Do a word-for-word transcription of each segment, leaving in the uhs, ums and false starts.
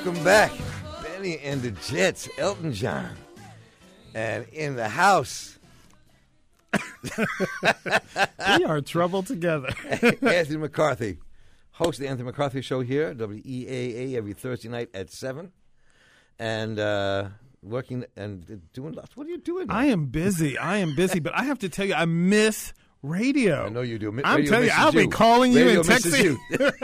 Welcome back. Benny and the Jets, Elton John. And in the house, we are trouble together. Anthony McCarthy, host of the Anthony McCarthy Show here, W E A A, every Thursday night at seven. And uh, working and doing lots. What are you doing? I am busy. I am busy. But I have to tell you, I miss radio. I know you do. Radio I'm telling you, I'll you. be calling you Radio and texting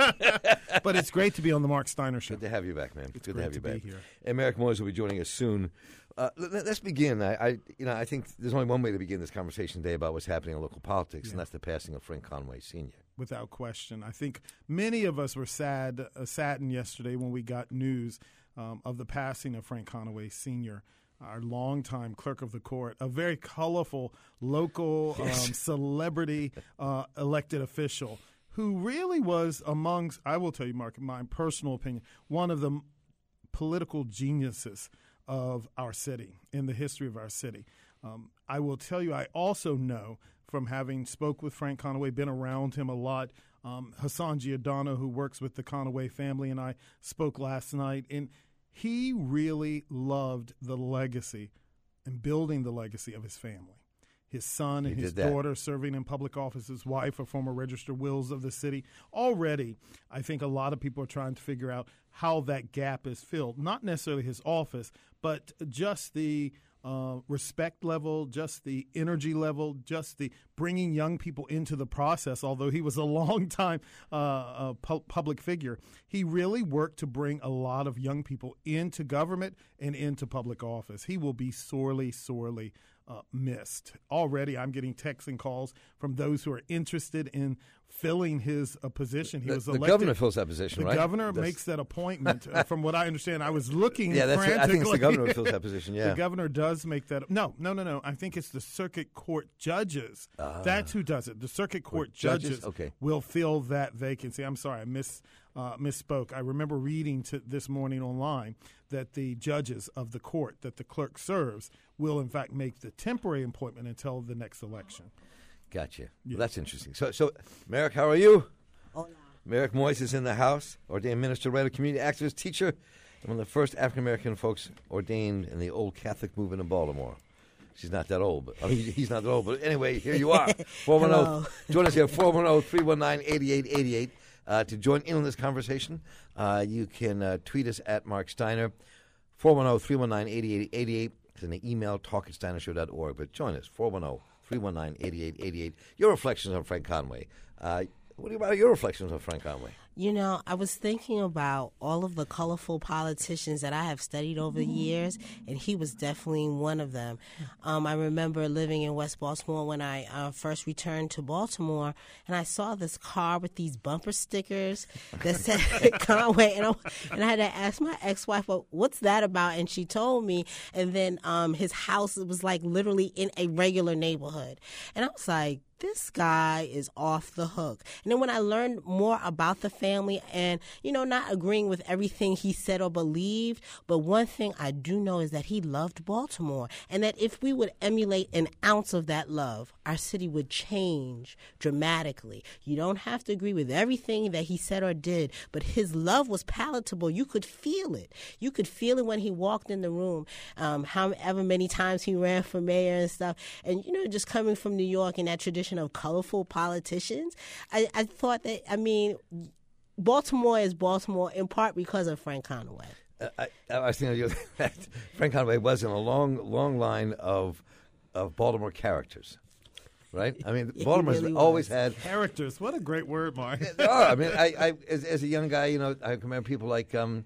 you. But it's great to be on the Mark Steiner Show. Good to have you back, man. It's Good great to have you to back. be here. And Merrick Moyes will be joining us soon. Uh, let, let's begin. I, I, you know, I think there's only one way to begin this conversation today about what's happening in local politics, Yeah. and that's the passing of Frank Conway Senior Without question. I think many of us were sad, uh, saddened yesterday when we got news um, of the passing of Frank Conway Senior, our longtime clerk of the court, a very colorful local Yes. um, celebrity uh, elected official who really was amongst, I will tell you, Mark, in my personal opinion, one of the m- political geniuses of our city, in the history of our city. Um, I will tell you, I also know from having spoke with Frank Conway, been around him a lot, um, Hassan Giordano, who works with the Conway family, and I spoke last night, and he really loved the legacy and building the legacy of his family. His son and He his did that. daughter serving in public office, his wife, a former registered wills of the city. Already, I think a lot of people are trying to figure out how that gap is filled. Not necessarily his office, but just the uh, respect level, just the energy level, just the bringing young people into the process. Although he was a long time uh, uh, pu- public figure, he really worked to bring a lot of young people into government and into public office. He will be sorely, sorely Uh, missed. Already, I'm getting texts and calls from those who are interested in filling his uh, position. He The, was the elected. governor fills that position, The right? governor That's- makes that appointment. uh, from what I understand, I was looking. Yeah, that's it. I think it's the frantically. governor who fills that position. Yeah, The governor does make that. No, no, no, no. I think it's the circuit court judges. Ah. That's who does it. The circuit court Court judges? judges, Okay. will fill that vacancy. I'm sorry, I miss, uh, misspoke. I remember reading to this morning online that the judges of the court that the clerk serves will, in fact, make the temporary appointment until the next election. Gotcha. Yeah. Well, that's interesting. So, so Merrick, how are you? Hola. Merrick Moyes is in the house, ordained minister, writer, community activist, teacher, and one of the first African-American folks ordained in the old Catholic movement in Baltimore. She's not that old, but I mean, he's not that old. But anyway, here you are. four one zero. Hello. Join us here, four one zero, three one nine, eight eight eight eight. Uh, to join in on this conversation, uh, you can uh, tweet us at Mark Steiner, four one zero, three one nine, eight eight eight eight. Send an email, talk at steiner show dot org. But join us, four one zero, three one nine, eight eight eight eight. Your reflections on Frank Conway. Uh, what about your reflections on Frank Conway? You know, I was thinking about all of the colorful politicians that I have studied over the years, and he was definitely one of them. Um, I remember living in West Baltimore when I uh, first returned to Baltimore, and I saw this car with these bumper stickers that said Conway, and I, and I had to ask my ex-wife, well, what's that about? And she told me, and then um, his house was like literally in a regular neighborhood. And I was like, this guy is off the hook. And then when I learned more about the family and, you know, not agreeing with everything he said or believed, but one thing I do know is that he loved Baltimore, and that if we would emulate an ounce of that love, our city would change dramatically. You don't have to agree with everything that he said or did, but his love was palatable. You could feel it. You could feel it when he walked in the room, um, however many times he ran for mayor and stuff. And, you know, just coming from New York and that tradition of colorful politicians, I, I thought that, I mean, Baltimore is Baltimore in part because of Frank Conway. Uh, I, I was thinking of you that Frank Conway was in a long, long line of of Baltimore characters, right? I mean, He Baltimore's really always was. had. Characters. What a great word, Mark. There are. I mean, I, I as, as a young guy, you know, I can remember people like um,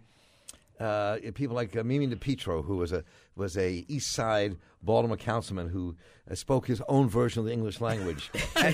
uh, people like uh, Mimi DePietro, who was a was a East Side Baltimore councilman who uh, spoke his own version of the English language.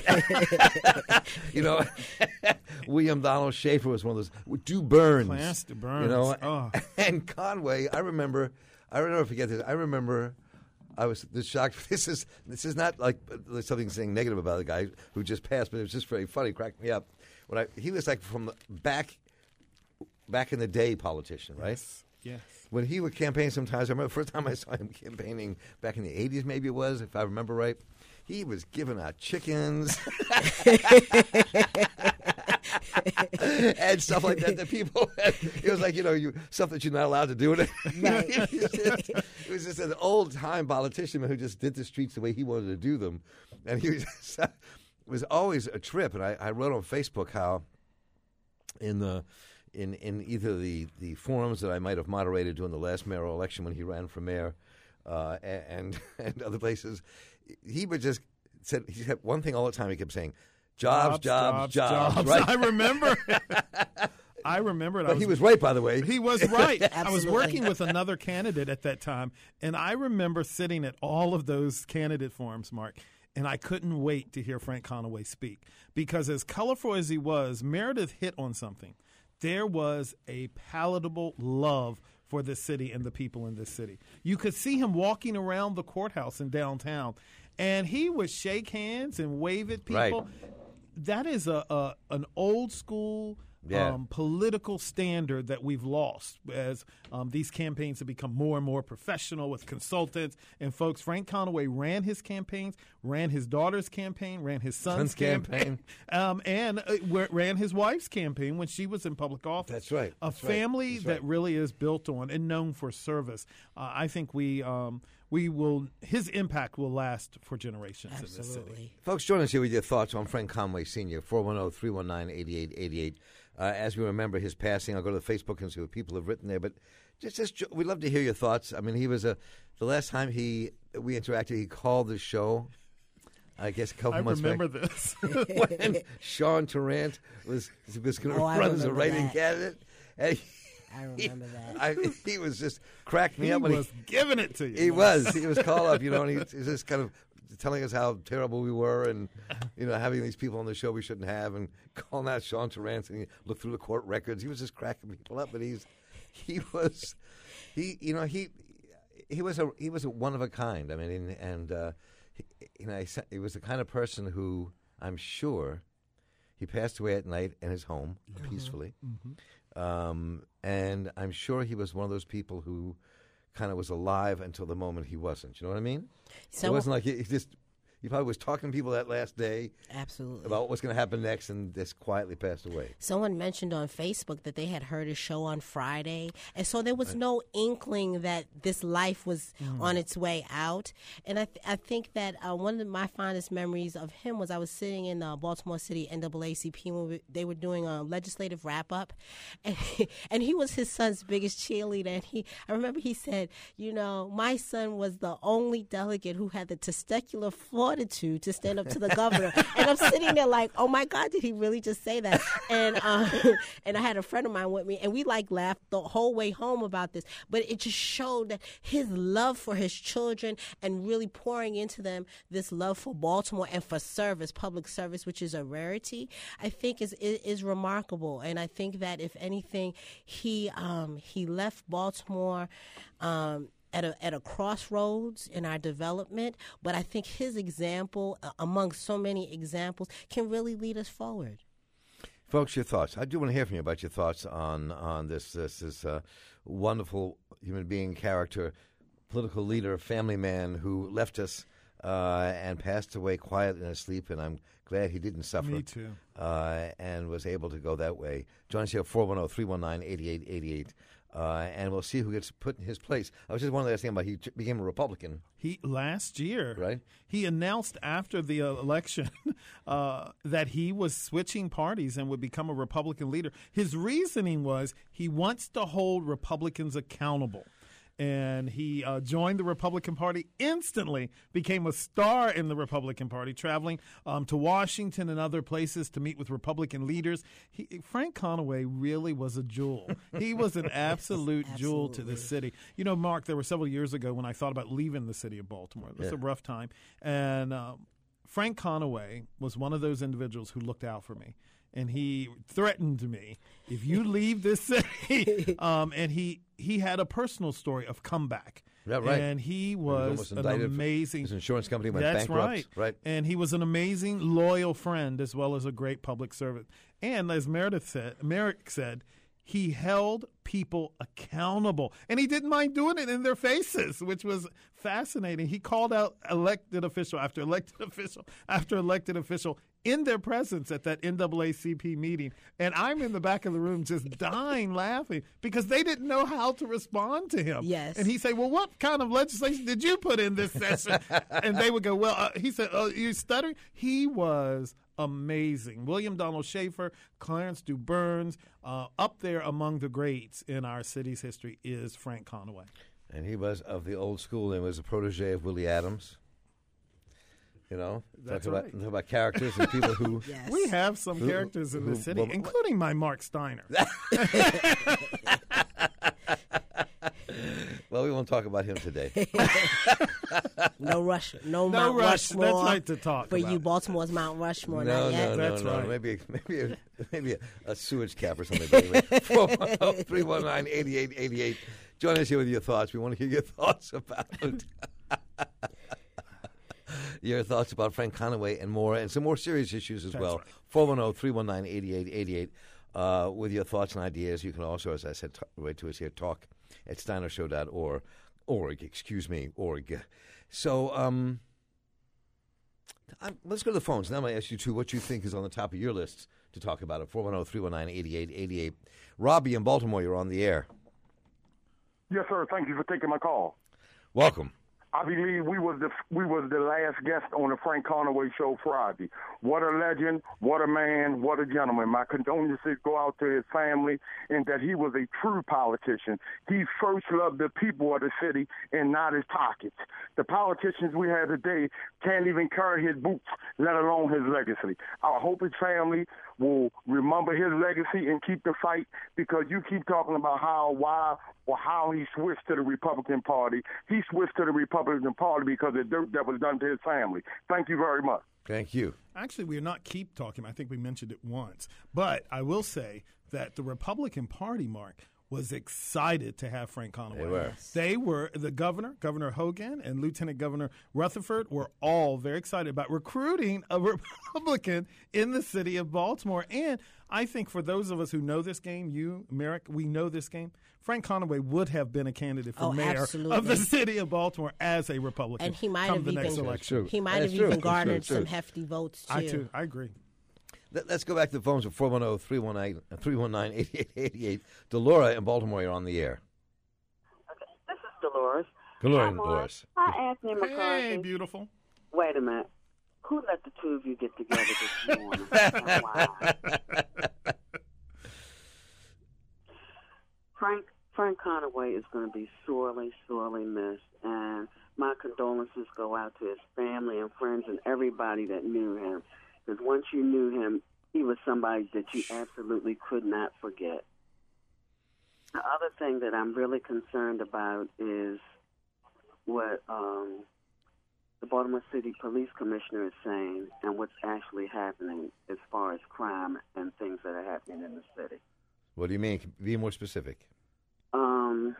You know, William Donald Schaefer was one of those. Du Burns, Clarence Du Burns. you know, Oh. and Conway. I remember. I will never forget this. I remember. I was this shocked. This is this is not like uh, something saying negative about the guy who just passed, but it was just very funny. Cracked me up. When I he was like from the back back in the day politician, right? Yes. Yes. When he would campaign sometimes, I remember the first time I saw him campaigning back in the eighties, maybe it was, if I remember right, he was giving out chickens. and stuff like that. That people, it was like, you know, you stuff that you're not allowed to do. It, Right. it, was just, it was just an old time politician who just did the streets the way he wanted to do them, and he was just, it was always a trip. And I, I wrote on Facebook how in the in in either the the forums that I might have moderated during the last mayoral election when he ran for mayor, uh, and and other places, he would just said he said one thing all the time. He kept saying, "Jobs, jobs, jobs." jobs. Right? I remember. I remember it. I But was, he was right, by the way. He was right. I was Absolutely. working with another candidate at that time, and I remember sitting at all of those candidate forums, Mark, and I couldn't wait to hear Frank Conaway speak because as colorful as he was, Meredith hit on something. There was a palatable love for this city and the people in this city. You could see him walking around the courthouse in downtown, and he would shake hands and wave at people. Right. That is a, a an old school Yeah. um, political standard that we've lost as um, these campaigns have become more and more professional with consultants and folks. Frank Conaway ran his campaigns, ran his daughter's campaign, ran his son's Son's campaign. um, and uh, w- ran his wife's campaign when she was in public office. That's right. A That's right. family That's that right. really is built on and known for service. Uh, I think we um, we will. His impact will last for generations in this city. Absolutely. Folks, join us here with your thoughts on Frank Conaway Senior, four one zero, three one nine, eight eight eight eight. Uh, as we remember his passing, I'll go to the Facebook and see what people have written there. But just, just we'd love to hear your thoughts. I mean, he was a the last time he we interacted, he called the show. I guess a couple I months remember back. this. when Sean Tarrant was was going to Oh, I run as a remember writing that. candidate. And he, I remember that. I, he was just cracked me he up when was giving it to you. he, he was he was called up, you know, and he was just kind of telling us how terrible we were, and you know, having these people on the show we shouldn't have, and calling out Sean Tarrant and he looked through the court records. He was just cracking people up, but he's he was he you know he he was a he was a one of a kind. I mean, and, and uh, he, you know, he, he was the kind of person who I'm sure he passed away at night in his home Mm-hmm. peacefully, um, and I'm sure he was one of those people who kind of was alive until the moment he wasn't. You know what I mean? So- it wasn't like he, he just. He probably was talking to people that last day Absolutely. about what's going to happen next, and just quietly passed away. Someone mentioned on Facebook that they had heard his show on Friday, and so there was no inkling that this life was on its way out. And I, th- I think that uh, one of my fondest memories of him was I was sitting in uh, Baltimore City N double A C P when we, they were doing a legislative wrap up, and he, and he was his son's biggest cheerleader. And he, I remember he said, you know, my son was the only delegate who had the testicular fortitude to stand up to the governor. And I'm sitting there like, oh my God, did he really just say that? And uh, and I had a friend of mine with me, and we like laughed the whole way home about this. But it just showed that his love for his children and really pouring into them this love for Baltimore and for service, public service, which is a rarity, I think is is, is remarkable. And I think that if anything, he um, he left Baltimore. Um, At a at a crossroads in our development, but I think his example, uh, among so many examples, can really lead us forward. Folks, your thoughts. I do want to hear from you about your thoughts on on this this, this uh, wonderful human being, character, political leader, family man who left us uh, and passed away quietly in his sleep, and I'm glad he didn't suffer. Me too. Uh, and was able to go that way. Join us here at four one zero, three one nine, eight eight eight eight. Uh, and we'll see who gets put in his place. I was just wondering last thing about he ch- became a Republican. He last year, Right. He announced after the uh, election uh, that he was switching parties and would become a Republican leader. His reasoning was he wants to hold Republicans accountable. And he uh, joined the Republican Party, instantly became a star in the Republican Party, traveling um, to Washington and other places to meet with Republican leaders. He, Frank Conaway really was a jewel. He was an absolute jewel to the city. You know, Mark, there were several years ago when I thought about leaving the city of Baltimore. It was Yeah. a rough time. And um, Frank Conaway was one of those individuals who looked out for me. And he threatened me, if you leave this city, um, and he he had a personal story of comeback. Yeah, right. And he He was, almost an indicted for- amazing. His insurance company went That's bankrupt. right. Right. And he was an amazing, loyal friend as well as a great public servant. And as Meredith said, Merrick said, he held people accountable, and he didn't mind doing it in their faces, which was fascinating. He called out elected official after elected official after elected official in their presence at that N double A C P meeting. And I'm in the back of the room just dying laughing because they didn't know how to respond to him. Yes. And he said, well, what kind of legislation did you put in this session? And they would go, well, uh, he said, oh, you stuttering? He was amazing. William Donald Schaefer, Clarence Du Burns, uh, up there among the greats in our city's history is Frank Conaway. And he was of the old school and was a protege of Willie Adams. You know, That's talk right. about, talk about characters and people who. Yes. We have some Who- characters in who- the city, well, including my Mark Steiner. Well, we won't talk about him today. No rush, no, No Mount rush. Rushmore. That's right to talk For about. you, Baltimore's Mount Rushmore. No, not yet. no, no, That's no. right. Maybe, maybe, a, maybe a, a sewage cap or something. But anyway, four one zero, three one nine, eight eight eight eight. Join us here with your thoughts. We want to hear your thoughts about your thoughts about Frank Conaway and more, and some more serious issues as That's well. right. four one zero, three one nine, eight eight eight eight. Uh, with your thoughts and ideas, you can also, as I said, t- write to us here, talk at steiner show dot org. Org, excuse me, org. So, um, I'm, let's go to the phones. Now I'm going to ask you two what you think is on the top of your lists to talk about it. four one zero, three one nine, eight eight eight eight. Robbie in Baltimore, you're on the air. Yes, sir. Thank you for taking my call. Welcome. I believe we was the we was the last guest on the Frank Conaway show Friday. What a legend, what a man, what a gentleman. My condolences go out to his family and that he was a true politician. He first loved the people of the city and not his pockets. The politicians we have today can't even carry his boots, let alone his legacy. I hope his family will remember his legacy and keep the fight, because you keep talking about how, why, or how he switched to the Republican Party. He switched to the Republican Party because of the dirt that was done to his family. Thank you very much. Thank you. Actually, we're not keep talking. I think we mentioned it once. But I will say that the Republican Party, Mark, was excited to have Frank Conaway. They were. They were, the governor, Governor Hogan, and Lieutenant Governor Rutherford were all very excited about recruiting a Republican in the city of Baltimore. And I think for those of us who know this game, you, Merrick, we know this game, Frank Conaway would have been a candidate for Oh, mayor absolutely. of the city of Baltimore as a Republican. And he might come have the next even election. True. he might That's have true. even That's true. garnered That's true. some hefty votes too. I too, I agree. Let, let's go back to the phones at four one zero, three one nine, eight eight eight eight. Delora in Baltimore, you're on the air. This is Dolores. Delora, Hi, Mark. Dolores. Hi, Anthony McCarthy. Hey, beautiful. Wait a minute. Who let the two of you get together this morning? And why? Frank Frank Conaway is going to be sorely, sorely missed, and my condolences go out to his family and friends and everybody that knew him. Because once you knew him, he was somebody that you absolutely could not forget. The other thing that I'm really concerned about is what um, the Baltimore City Police Commissioner is saying and what's actually happening as far as crime and things that are happening in the city. What do you mean? Be more specific. Um,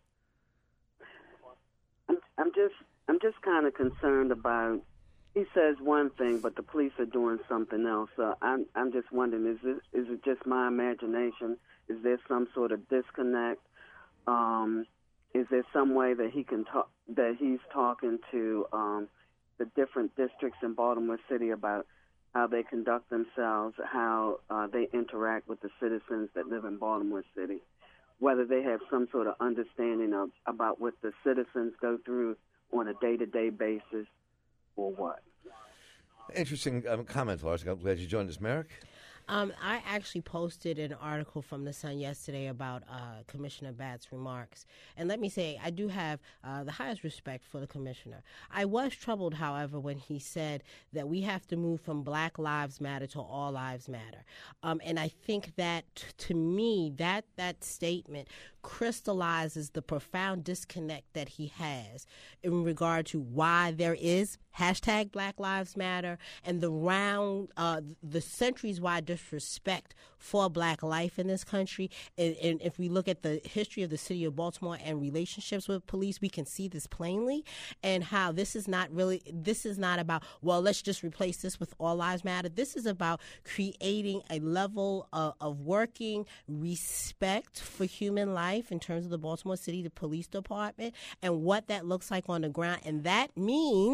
I'm, I'm just, I'm just kind of concerned about. He says one thing, but the police are doing something else. So I'm, I'm just wondering: is it, is it just my imagination? Is there some sort of disconnect? Um, is there some way that he can talk, that he's talking to um, the different districts in Baltimore City about how they conduct themselves, how uh, they interact with the citizens that live in Baltimore City, whether they have some sort of understanding of about what the citizens go through on a day-to-day basis, or what? Interesting um, comment, Lars. I'm glad you joined us, Merrick. Um, I actually posted an article from The Sun yesterday about uh, Commissioner Batt's remarks. And let me say, I do have uh, the highest respect for the commissioner. I was troubled, however, when he said that we have to move from Black Lives Matter to All Lives Matter. Um, and I think that, t- to me, that, that statement crystallizes the profound disconnect that he has in regard to why there is hashtag Black Lives Matter and the round, uh, the centuries-wide disrespect for Black life in this country. And, and if we look at the history of the city of Baltimore and relationships with police, we can see this plainly, and how this is not really, this is not about, well, let's just replace this with All Lives Matter. This is about creating a level of, of working respect for human life in terms of the Baltimore City, the police department, and what that looks like on the ground. And that means that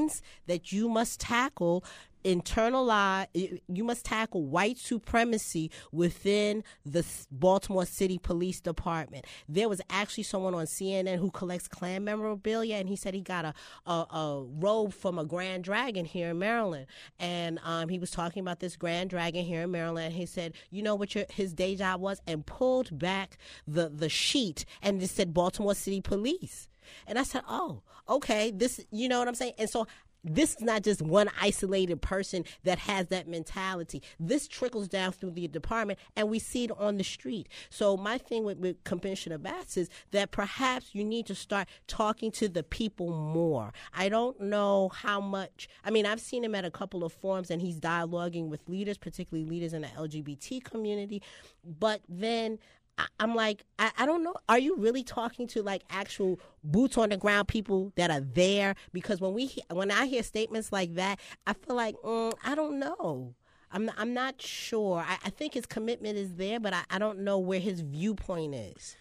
that you must tackle internalize you must tackle white supremacy within the Baltimore City Police Department. There was actually someone on C N N who collects Klan memorabilia, and he said he got a, a, a robe from a Grand Dragon here in Maryland. And um, he was talking about this Grand Dragon here in Maryland. And he said, you know what your, his day job was? And pulled back the, the sheet and just said Baltimore City Police. And I said, oh, okay, this, you know what I'm saying? And so this is not just one isolated person that has that mentality. This trickles down through the department, and we see it on the street. So my thing with, with Commissioner Batts is that perhaps you need to start talking to the people more. I don't know how much. I mean, I've seen him at a couple of forums, and he's dialoguing with leaders, particularly leaders in the L G B T community. But then I'm like, I, I don't know. Are you really talking to like actual boots on the ground people that are there? Because when we when I hear statements like that, I feel like mm, I don't know. I'm not, I'm not sure. I, I think his commitment is there, but I, I don't know where his viewpoint is.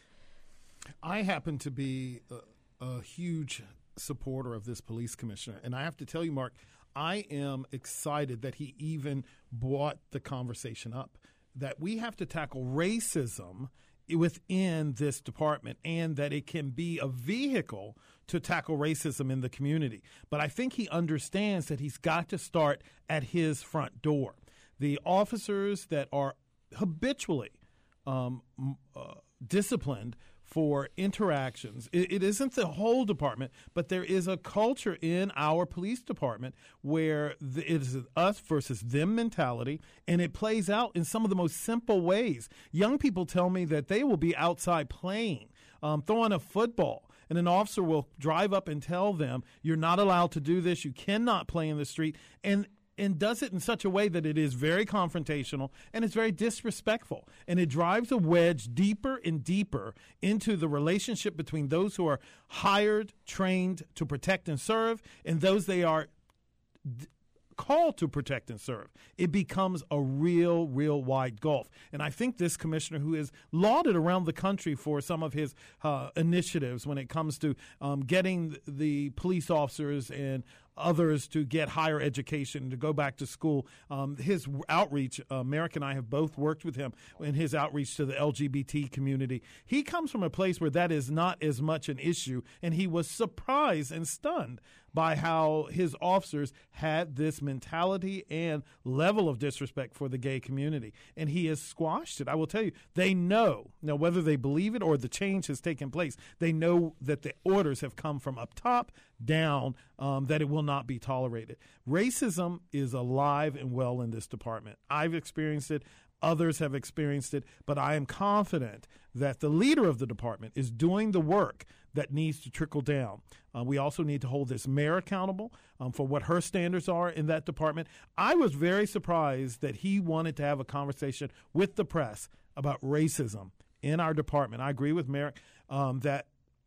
I happen to be a, a huge supporter of this police commissioner, and I have to tell you, Mark, I am excited that he even brought the conversation up, that we have to tackle racism within this department and that it can be a vehicle to tackle racism in the community. But I think he understands that he's got to start at his front door. The officers that are habitually um, uh, disciplined for interactions. It, it isn't the whole department, but there is a culture in our police department where the, it is us versus them mentality, and it plays out in some of the most simple ways. Young people tell me that they will be outside playing, um, throwing a football, and an officer will drive up and tell them, you're not allowed to do this, you cannot play in the street, and and does it in such a way that it is very confrontational and it's very disrespectful. And it drives a wedge deeper and deeper into the relationship between those who are hired, trained to protect and serve, and those they are d- called to protect and serve. It becomes a real, real wide gulf. And I think this commissioner, who is lauded around the country for some of his uh, initiatives when it comes to um, getting the police officers and others to get higher education, to go back to school. Um, his outreach, uh, Merrick and I have both worked with him in his outreach to the L G B T community. He comes from a place where that is not as much an issue, and he was surprised and stunned by how his officers had this mentality and level of disrespect for the gay community. And he has squashed it. I will tell you, they know, now whether they believe it or the change has taken place, they know that the orders have come from up top down, um, that it will not be tolerated. Racism is alive and well in this department. I've experienced it. Others have experienced it, but I am confident that the leader of the department is doing the work that needs to trickle down. Uh, we also need to hold this mayor accountable um, for what her standards are in that department. I was very surprised that he wanted to have a conversation with the press about racism in our department. I agree with Merrick um, that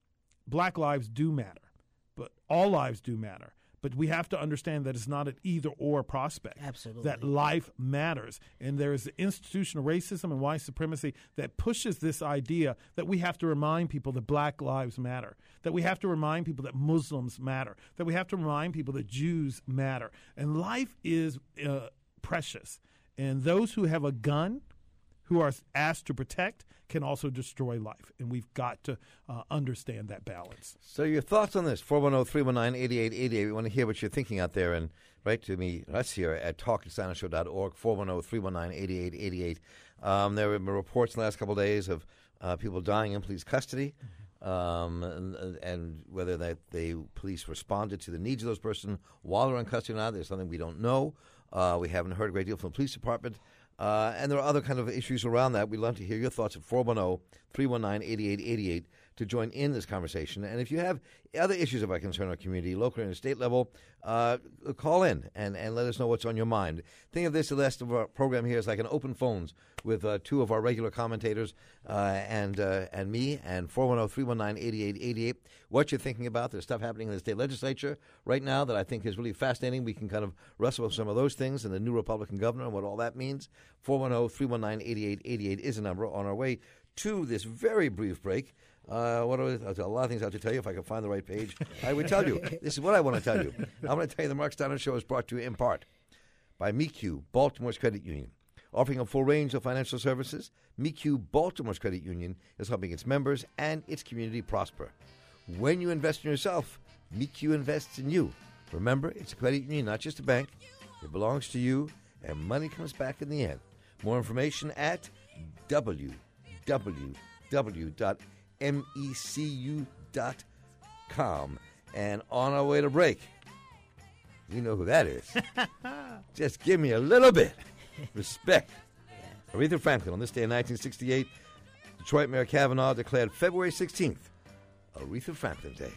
black lives do matter, but all lives do matter. But we have to understand that it's not an either-or prospect. Absolutely. That life matters. And there is institutional racism and white supremacy that pushes this idea that we have to remind people that black lives matter, that we have to remind people that Muslims matter, that we have to remind people that Jews matter. And life is uh, precious. And those who have a gun, who are asked to protect, can also destroy life. And we've got to uh, understand that balance. So your thoughts on this, four one zero, three one nine, eight eight eight eight. We want to hear what you're thinking out there. And write to me, us here at talk at steiner show dot org, four one zero, three one nine, eight eight eight eight. Um, there have been reports in the last couple of days of uh, people dying in police custody. Mm-hmm. Um, and, and whether that the police responded to the needs of those persons while they're in custody or not, there's something we don't know. Uh, we haven't heard a great deal from the police department. Uh, and there are other kind of issues around that. We'd love to hear your thoughts at four one zero, three one nine, eight eight eight eight to join in this conversation. And if you have other issues of our concern our community, local and state level, uh, call in and, and let us know what's on your mind. Think of this, the rest of our program here is like an open phones with uh, two of our regular commentators uh, and uh, and me, and four one zero, three one nine, eight eight eight eight. What you're thinking about. There's stuff happening in the state legislature right now that I think is really fascinating. We can kind of wrestle with some of those things and the new Republican governor and what all that means. four one zero, three one nine, eight eight eight eight is a number. On our way to this very brief break, Uh, what are, there's a lot of things I have to tell you. If I can find the right page, I would tell you. This is what I want to tell you. I'm going to tell you the Mark Steiner Show is brought to you in part by M E Q, Baltimore's credit union. Offering a full range of financial services, M E Q, Baltimore's credit union, is helping its members and its community prosper. When you invest in yourself, M E Q invests in you. Remember, it's a credit union, not just a bank. It belongs to you, and money comes back in the end. More information at w w w dot m e c u dot com. And on our way to break, you know who that is. Just give me a little bit. Respect. Aretha Franklin, on this day in nineteen sixty-eight, Detroit Mayor Kavanaugh declared February sixteenth Aretha Franklin Day.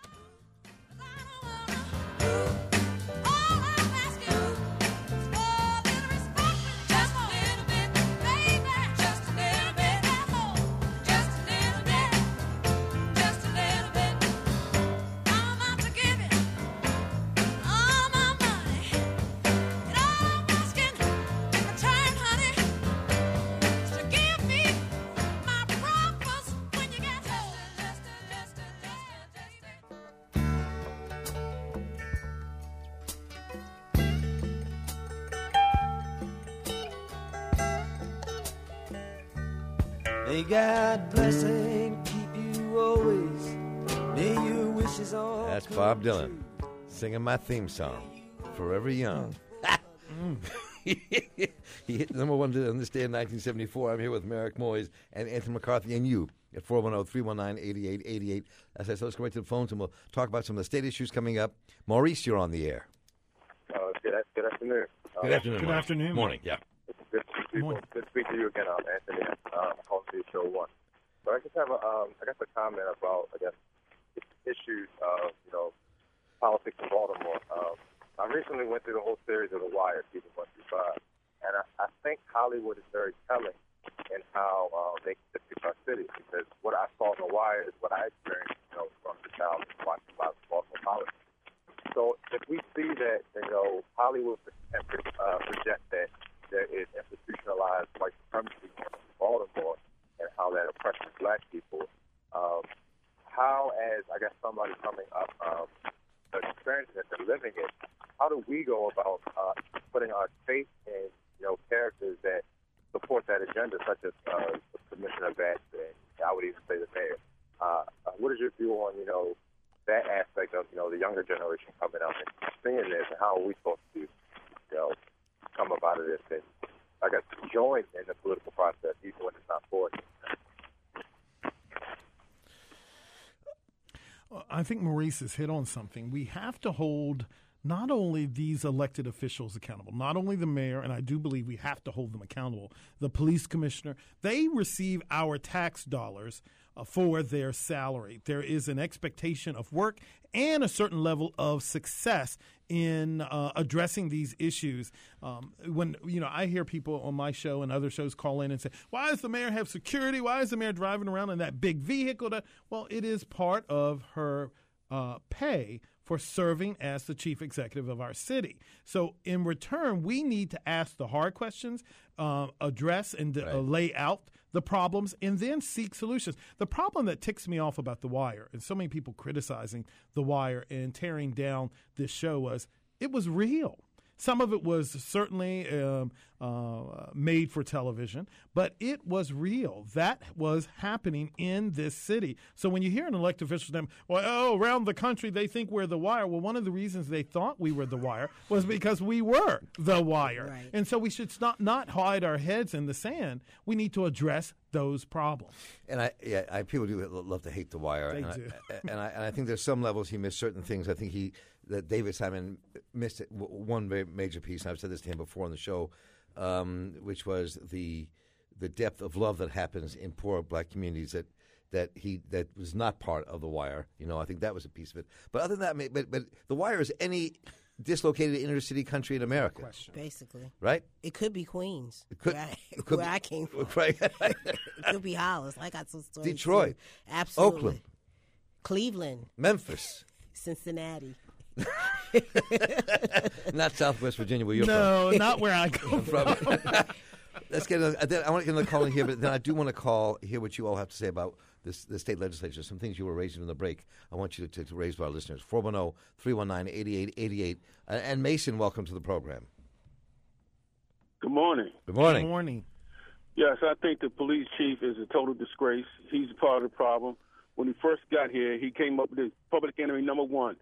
May God bless and keep you always. May your wishes all That's come Bob Dylan true. singing my theme song, Forever Young. He hit number one on this day in nineteen seventy-four. I'm here with Merrick Moyes and Anthony McCarthy and you at four one zero, three one nine, eight eight eight eight. As I said, let's go right to the phones and we'll talk about some of the state issues coming up. Maurice, you're on the air. Uh, good, good afternoon. Uh, Good afternoon. Good Maurice. afternoon. Morning, yeah. Good to speak, Morning. good to speak to you again, um, Anthony. Um, calling to show one. So I just have a, um, I guess a comment about, I guess, issues of, you know, politics in Baltimore. Um, I recently went through the whole series of The Wire, season one through five, and I, I think Hollywood is very telling in how uh, they depict our city, because what I saw in The Wire is what I experienced, you know, from the child watching a lot of Baltimore politics. So if we see that, you know, Hollywood can uh, project that there is institutionalized white supremacy in Baltimore and how that oppresses black people, um, how, as I guess somebody coming up, um, experiencing it and living it, how do we go about uh, putting our faith in, you know, characters that support that agenda, such as uh, Commissioner Batts and I would even say the mayor? Uh, uh, what is your view on, you know, that aspect of, you know, the younger generation coming up and seeing this, and how are we supposed to, you know, come up out of this and, I guess, join in the political process, even when it's not for it? I think Maurice has hit on something. We have to hold not only these elected officials accountable, not only the mayor, and I do believe we have to hold them accountable, the police commissioner. They receive our tax dollars uh, for their salary. There is an expectation of work and a certain level of success in uh, addressing these issues. Um, when, you know, I hear people on my show and other shows call in and say, why does the mayor have security? Why is the mayor driving around in that big vehicle? To, well, it is part of her uh, pay for serving as the chief executive of our city. So in return, we need to ask the hard questions, uh, address and Right. uh, lay out the problems, and then seek solutions. The problem that ticks me off about The Wire, and so many people criticizing The Wire and tearing down this show, was it was real. Some of it was certainly um, uh, made for television, but it was real. That was happening in this city. So when you hear an elected official say, well, oh, around the country they think we're The Wire. Well, one of the reasons they thought we were The Wire was because we were The Wire. Right. And so we should not, not hide our heads in the sand. We need to address those problems. And I, yeah, I, people do love to hate The Wire. They and do. I, and, I, and I think there's some levels he missed certain things. I think he that David Simon missed it, one very major piece, and I've said this to him before on the show, um, which was the the depth of love that happens in poor black communities that that he that was not part of The Wire. You know, I think that was a piece of it. But other than that, but but The Wire is any dislocated inner city country in America, Basically. right? It could be Queens, It could- where, I, it could where be- I came from. Right. It could be Hollis. I got some stories. Detroit. too. Absolutely. Oakland. Cleveland. Memphis, Cincinnati. not Southwest Virginia, where you're from. No, not where I come from. Let's get. A, I want to get another call in here, but then I do want to call hear what you all have to say about this, the state legislature, some things you were raising in the break. I want you to, to, to raise for our listeners. four one zero, three one nine, eight eight eight eight. Uh, and Mason, welcome to the program. Good morning. Good morning. Good morning. Yes, I think the police chief is a total disgrace. He's a part of the problem. When he first got here, he came up with the public enemy number one.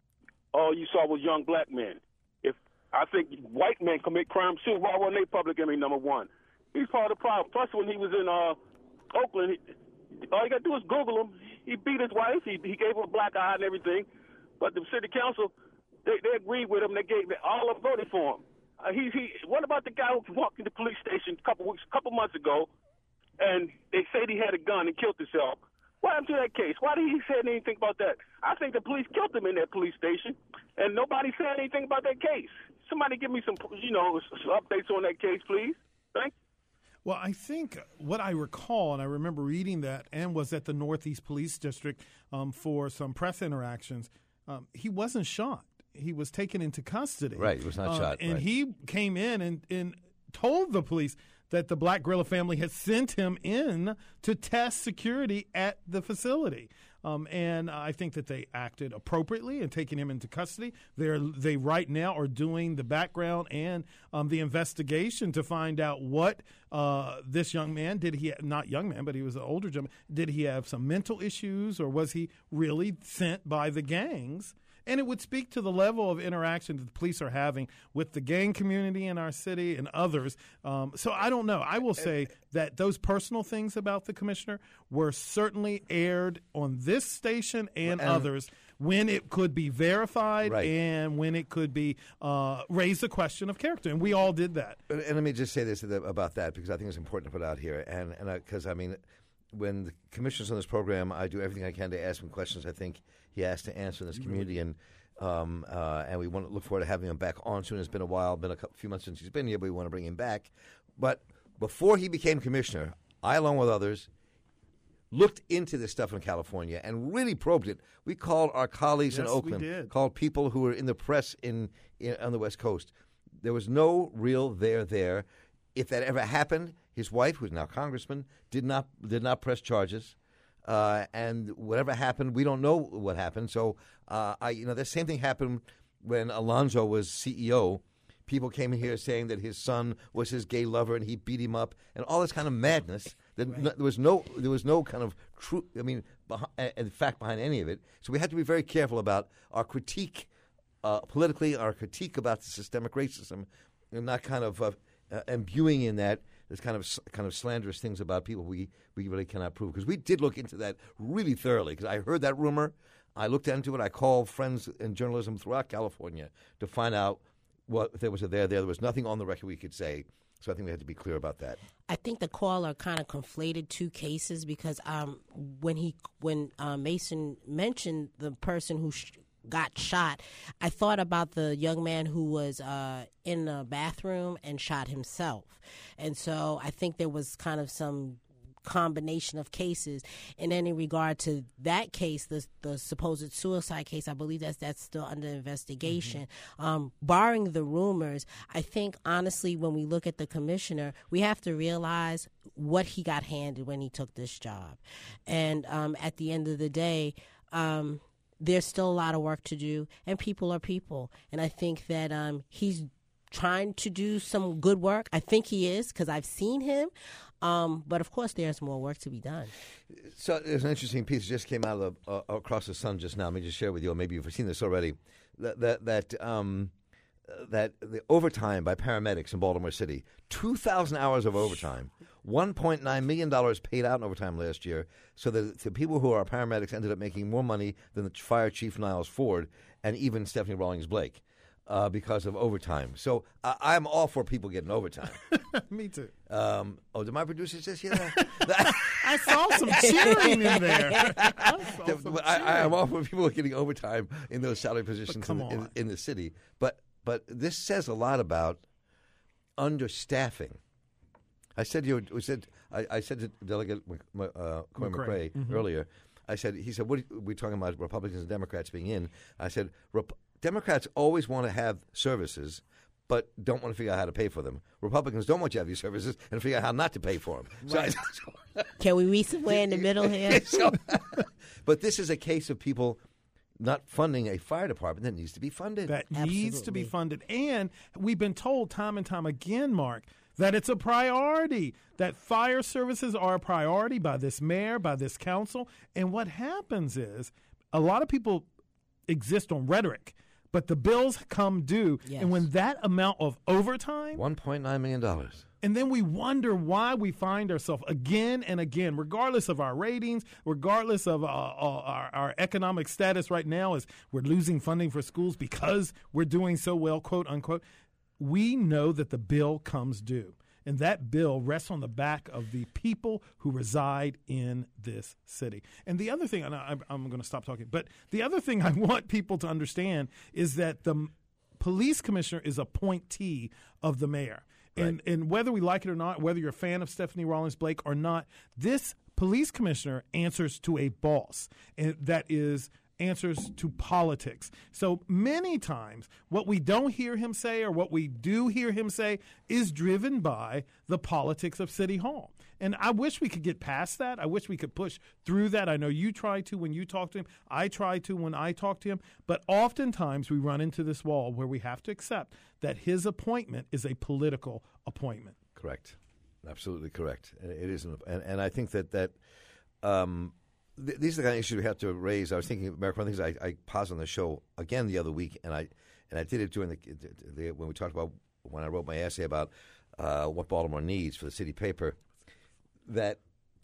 All you saw was young black men. If I think white men commit crimes too, why weren't they public enemy number one? He's part of the problem. Plus, when he was in uh, Oakland, he, all you got to do is Google him. He beat his wife. He, he gave her a black eye and everything. But the city council, they, they agreed with him. They gave they all of them voted for him. Uh, he, he, what about the guy who walked in the police station a couple weeks, couple months ago, and they said he had a gun and killed himself? What happened to that case? Why did he say anything about that? I think the police killed him in that police station, and nobody said anything about that case. Somebody give me some, you know, some updates on that case, please. Thank you. Well, I think what I recall, and I remember reading that, and was at the Northeast Police District um, for some press interactions, um, he wasn't shot. He was taken into custody. Right, he was not uh, shot. And right. he came in and, and told the police that the Black Guerrilla family had sent him in to test security at the facility. Um, and I think that they acted appropriately in taking him into custody. They're, they right now are doing the background and um, the investigation to find out what uh, this young man, did he, not young man, but he was an older gentleman, did he have some mental issues, or was he really sent by the gangs? And it would speak to the level of interaction that the police are having with the gang community in our city and others. Um, so I don't know. I will say that those personal things about the commissioner were certainly aired on this station and, and others when it could be verified right. and when it could be uh, raise a question of character. And we all did that. And, and let me just say this about that, because I think it's important to put out here. And because, I, I mean, when the commissioner's on this program, I do everything I can to ask him questions I think he has to answer in this community, and um, uh, and we want to look forward to having him back on soon. It's been a while, been a couple, few months since he's been here, but we want to bring him back. But before he became commissioner, I, along with others, looked into this stuff in California and really probed it. We called our colleagues yes, in Oakland, we did. called people who were in the press in, in on the West Coast. There was no real there there. If that ever happened, his wife, who's now congressman, did not did not press charges. Uh, and whatever happened, we don't know what happened. So, uh, I, you know, the same thing happened when Alonzo was C E O. People came in here saying that his son was his gay lover and he beat him up, and all this kind of madness. That right. no, there was no, there was no kind of true. I mean, behind, in fact, behind any of it. So we had to be very careful about our critique uh, politically, our critique about the systemic racism, and not kind of uh, uh, imbuing in that. There's kind of kind of slanderous things about people we, we really cannot prove. Because we did look into that really thoroughly. Because I heard that rumor. I looked into it. I called friends in journalism throughout California to find out what if there was a there there. There was nothing on the record we could say. So I think we had to be clear about that. I think the caller kind of conflated two cases because um, when he when uh, Mason mentioned the person who sh- got shot, I thought about the young man who was uh, in the bathroom and shot himself. And so I think there was kind of some combination of cases. And then in regard to that case, the the supposed suicide case, I believe that's that's still under investigation. Mm-hmm. Um, barring the rumors, I think honestly, when we look at the commissioner, we have to realize what he got handed when he took this job. And um, at the end of the day, um, there's still a lot of work to do, and people are people. And I think that um, he's trying to do some good work. I think he is, because I've seen him. Um, but, of course, there's more work to be done. So there's an interesting piece that just came out of the, uh, Across the Sun just now. Let me just share with you, or maybe you've seen this already, that that that, um, that the overtime by paramedics in Baltimore City, two thousand hours of overtime, one point nine million dollars paid out in overtime last year, so that the people who are paramedics ended up making more money than the fire chief Niles Ford and even Stephanie Rawlings Blake. Uh, because of overtime. So uh, I'm all for people getting overtime. Me too. Um, oh, did my producers just hear that? I saw some cheering in there. I saw some I, I, I'm all for people getting overtime in those salary positions in, in, in the city. But but this says a lot about understaffing. I said you we said I, I said to Delegate uh, Coy McRae mm-hmm. earlier. I said he said what are we talking about Republicans and Democrats being in? I said. Rep- Democrats always want to have services, but don't want to figure out how to pay for them. Republicans don't want you to have these services and figure out how not to pay for them. Right. So, Can we meet somewhere in the middle here? so, but this is a case of people not funding a fire department that needs to be funded. That needs to be Absolutely. funded. And we've been told time and time again, Mark, that it's a priority, that fire services are a priority by this mayor, by this council. And what happens is a lot of people exist on rhetoric, but the bills come due. Yes. And when that amount of overtime, one point nine million dollars. and then we wonder why we find ourselves again and again, regardless of our ratings, regardless of uh, uh, our, our economic status right now, as we're losing funding for schools because we're doing so well, quote unquote. We know that the bill comes due, and that bill rests on the back of the people who reside in this city. And the other thing, and I, I'm going to stop talking, but the other thing I want people to understand is that the police commissioner is a appointee of the mayor. And, Right. and whether we like it or not, whether you're a fan of Stephanie Rawlings Blake or not, this police commissioner answers to a boss, and that is answers to politics. So many times what we don't hear him say or what we do hear him say is driven by the politics of City Hall. And I wish we could get past that. I wish we could push through that. I know you try to when you talk to him. I try to when I talk to him. But oftentimes we run into this wall where we have to accept that his appointment is a political appointment. Correct. Absolutely correct. And it is, an, and, and I think that that um, th- these are the kind of issues we have to raise. I was thinking, America, one of the things I, I paused on the show again the other week, and I and I did it during the, the, the when we talked about when I wrote my essay about uh, what Baltimore needs for the city paper, that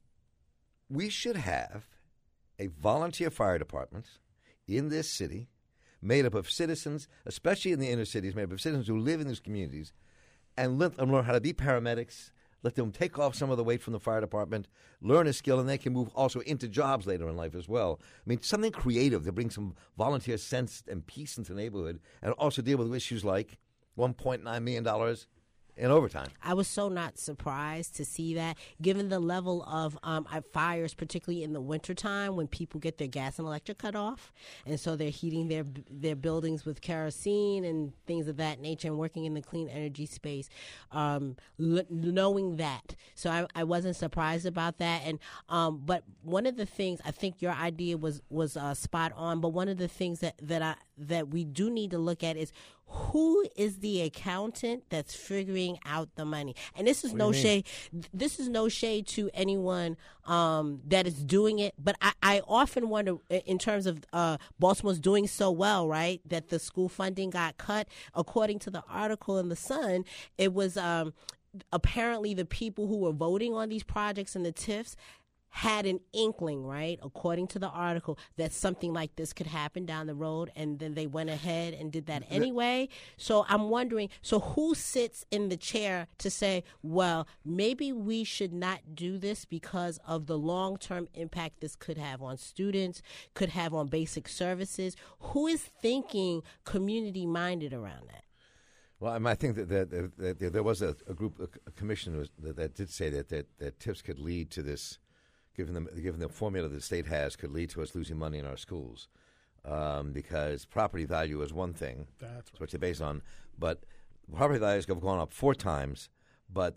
we should have a volunteer fire department in this city made up of citizens, especially in the inner cities, made up of citizens who live in these communities, and let them learn how to be paramedics, let them take off some of the weight from the fire department, learn a skill, and they can move also into jobs later in life as well. I mean, something creative to bring some volunteer sense and peace into the neighborhood, and also deal with issues like one point nine million dollars in overtime. I was so not surprised to see that, given the level of um, uh, fires, particularly in the wintertime when people get their gas and electric cut off. And so they're heating their their buildings with kerosene and things of that nature and working in the clean energy space, um, l- knowing that. So I, I wasn't surprised about that. And um, But one of the things, I think your idea was, was uh, spot on, but one of the things that, that, I, that we do need to look at is who is the accountant that's figuring out the money? And this is no shade. This is no shade to anyone um, that is doing it. But I, I often wonder, in terms of uh, Baltimore's doing so well, right, that the school funding got cut. According to the article in the Sun, it was um, apparently the people who were voting on these projects in the T I Fs had an inkling, right, according to the article, that something like this could happen down the road, and then they went ahead and did that anyway. So I'm wondering, so who sits in the chair to say, well, maybe we should not do this because of the long-term impact this could have on students, could have on basic services? Who is thinking community-minded around that? Well, I, mean, I think that, that, that, that there was a, a group, a, a commission was, that, that did say that, that, that T I Fs could lead to this. Given the, given the formula the state has, could lead to us losing money in our schools, um, because property value is one thing. That's, That's what you're based on. But property values have gone up four times, but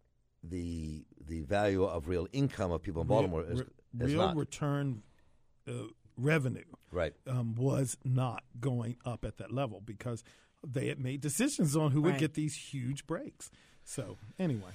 the the value of real income of people in Baltimore real, is, re- is real not. return uh, revenue Right. um, was not going up at that level because they had made decisions on who would Right. get these huge breaks. So anyway.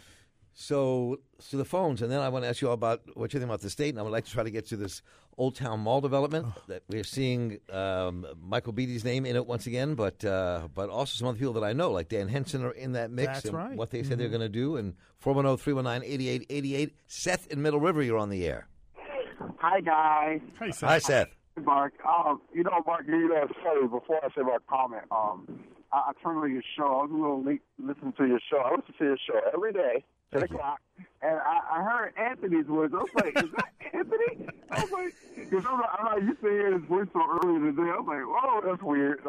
So, to the phones, and then I want to ask you all about what you think about the state, and I would like to try to get to this Old Town Mall development that we're seeing um, Michael Beatty's name in it once again, but uh, but also some other people that I know, like Dan Henson, are in that mix. That's and right. what they said Mm-hmm. they're going to do. And four one zero, three one nine, eight eight eight eight. Seth in Middle River, you're on the air. Hi, guys. Hey, Seth. Hi, Seth. Mark. Um, you know, Mark, you know, it's funny. Before I say my comment, um, I, I turned on your show. I was a little late listening to your show. I listen to your show every day, ten Thank you. o'clock, and I, I heard Anthony's words. I was like, is that Anthony? I was like, because I'm, not- I'm not used to hearing his voice so early in the day. I was like, whoa, that's weird.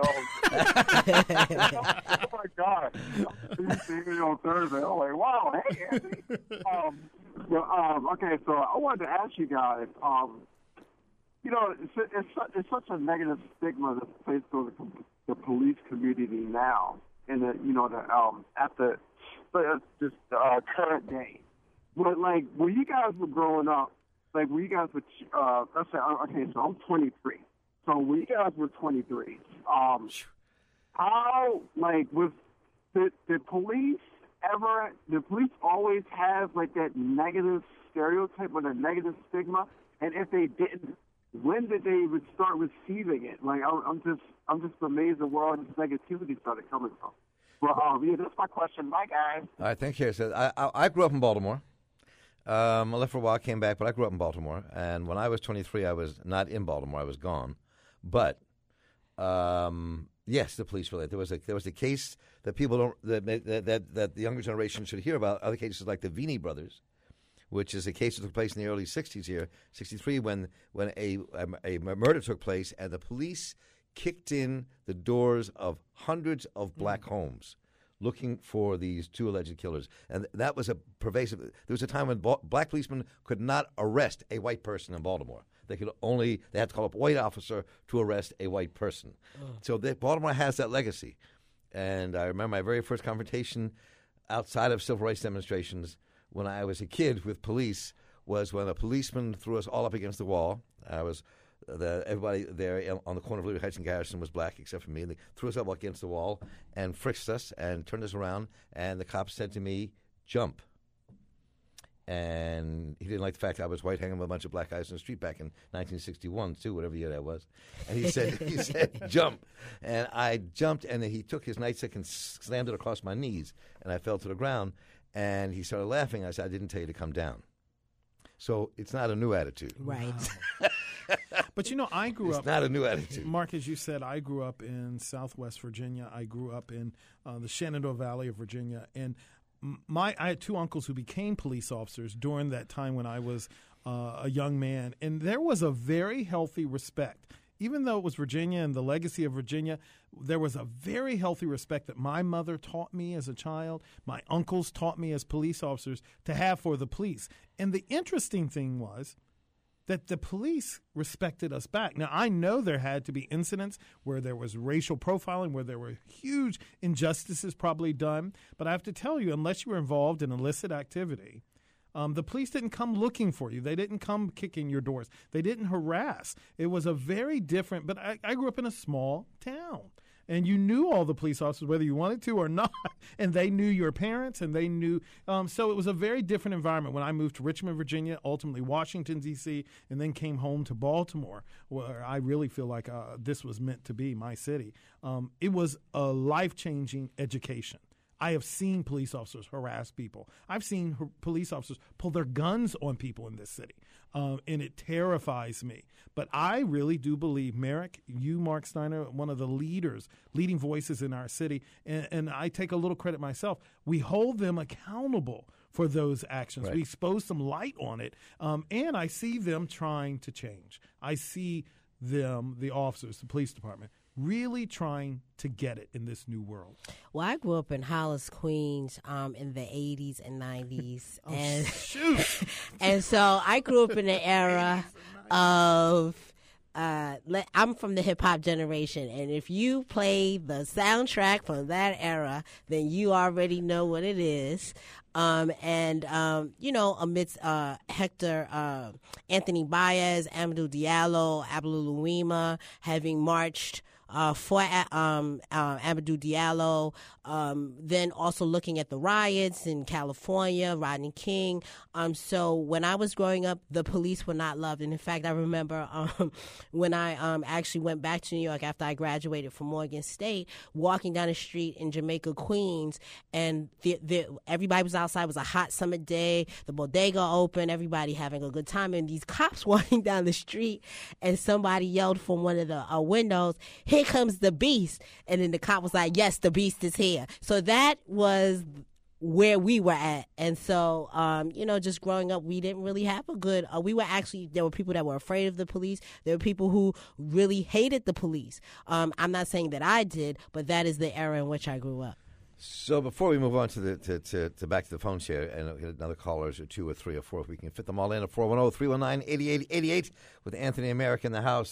Um, oh, my God. I used to hear it on Thursday. I was like, wow, hey, Anthony. Um, well, um, okay, so I wanted to ask you guys, um, you know, it's, it's, such, it's such a negative stigma that's placed on the, the police community now. in the you know the um at the but uh, just uh, current day. But like when you guys were growing up, like when you guys were uh let's say okay, so I'm twenty-three. So when you guys were twenty-three, um, how like was the the police ever? The police always have like that negative stereotype or the negative stigma, and if they didn't, when did they would start receiving it? Like I'm, I'm just I'm just amazed at where all this negativity started coming from. Well, um, yeah, that's my question. Bye, guys. All right, thank you. So I, I, I grew up in Baltimore. Um, I left for a while, came back, but I grew up in Baltimore. And when I was twenty-three, I was not in Baltimore. I was gone. But um, yes, the police related. There was a there was a case that people don't that that that, that the younger generation should hear about. Other cases like the Vini brothers, which is a case that took place in the early sixties here, sixty-three, when when a, a a murder took place, and the police kicked in the doors of hundreds of black homes looking for these two alleged killers. And that was a pervasive. There was a time when ba- black policemen could not arrest a white person in Baltimore. They could only, they had to call up a white officer to arrest a white person. Oh. So the, Baltimore has that legacy. And I remember my very first confrontation outside of civil rights demonstrations when I was a kid with police was when a policeman threw us all up against the wall. I was The, everybody there on the corner of Liberty Heights and Garrison was black except for me. They threw us up against the wall and frisked us and turned us around. And the cop said to me, "Jump." And he didn't like the fact that I was white hanging with a bunch of black guys in the street back in nineteen sixty-one, too, whatever year that was. And he said, he said, "Jump." And I jumped, and then he took his nightstick and slammed it across my knees. And I fell to the ground. And he started laughing. I said, "I didn't tell you to come down." So it's not a new attitude. Right. Wow. But, you know, I grew it's up. It's not a new attitude. Mark, as you said, I grew up in Southwest Virginia. I grew up in uh, the Shenandoah Valley of Virginia. And my I had two uncles who became police officers during that time when I was uh, a young man. And there was a very healthy respect. Even though it was Virginia and the legacy of Virginia, there was a very healthy respect that my mother taught me as a child, my uncles taught me as police officers to have for the police. And the interesting thing was that the police respected us back. Now, I know there had to be incidents where there was racial profiling, where there were huge injustices probably done. But I have to tell you, unless you were involved in illicit activity, Um, the police didn't come looking for you. They didn't come kicking your doors. They didn't harass. It was a very different, but I, I grew up in a small town. And you knew all the police officers, whether you wanted to or not. And they knew your parents, and they knew. Um, so it was a very different environment when I moved to Richmond, Virginia, ultimately Washington, D C, and then came home to Baltimore, where I really feel like uh, this was meant to be my city. Um, it was a life-changing education. I have seen police officers harass people. I've seen her- police officers pull their guns on people in this city, um, and it terrifies me. But I really do believe, Merrick, you, Mark Steiner, one of the leaders, leading voices in our city, and, and I take a little credit myself, we hold them accountable for those actions. Right. We expose some light on it, um, and I see them trying to change. I see them, the officers, the police department, really trying to get it in this new world. Well, I grew up in Hollis, Queens, um, in the eighties and nineties. Oh, and shoot. And so I grew up in the era of, uh, le- I'm from the hip hop generation. And if you play the soundtrack from that era, then you already know what it is. Um, and, um, you know, amidst uh, Hector, uh, Anthony Baez, Amadou Diallo, Abdul Louima having marched uh, for um, uh, Amadou Diallo, um, then also looking at the riots in California, Rodney King. Um, so when I was growing up, the police were not loved. And in fact, I remember um, when I um, actually went back to New York after I graduated from Morgan State, walking down the street in Jamaica, Queens, and the, the, everybody was outside. It was a hot summer day. The bodega open, everybody having a good time. And these cops walking down the street, and somebody yelled from one of the uh, windows, "Here comes the beast." And then the cop was like, "Yes, the beast is here." So that was where we were at. And so, um, you know, just growing up, we didn't really have a good, uh, we were actually, there were people that were afraid of the police. There were people who really hated the police. Um, I'm not saying that I did, but that is the era in which I grew up. So before we move on to the to, to, to back to the phone share and get another callers or two or three or four, if we can fit them all in at four one zero, three one nine, eight eight eight eight with Anthony and Merrick in the house.